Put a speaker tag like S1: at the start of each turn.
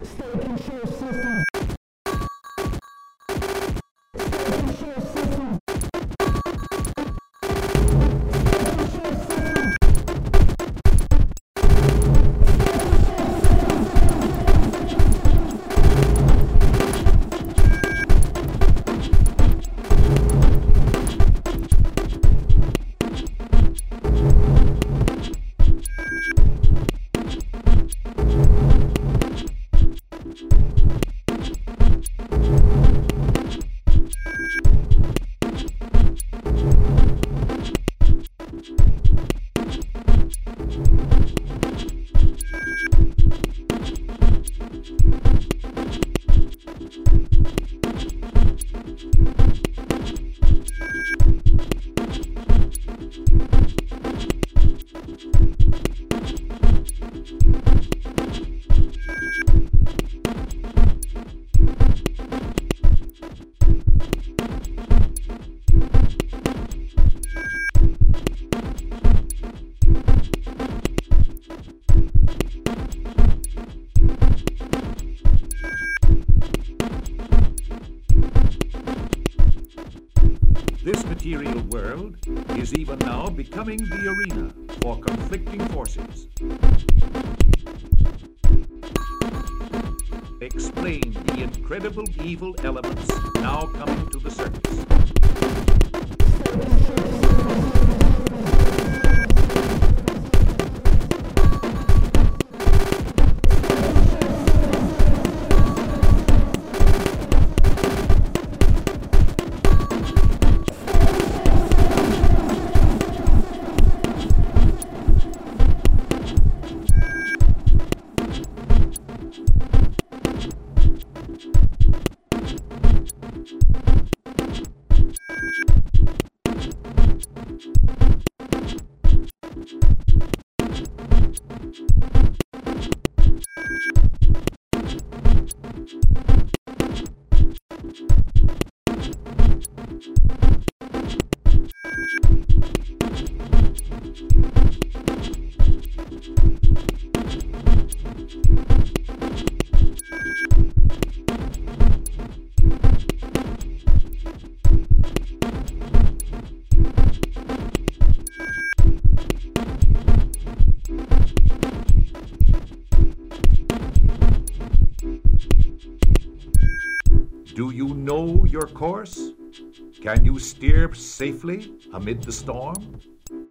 S1: State control system. State control system.
S2: This material world is even now becoming the arena for conflicting forces. Explain the incredible evil elements now coming to the surface. Do you know your course? Can you steer safely amid the storm?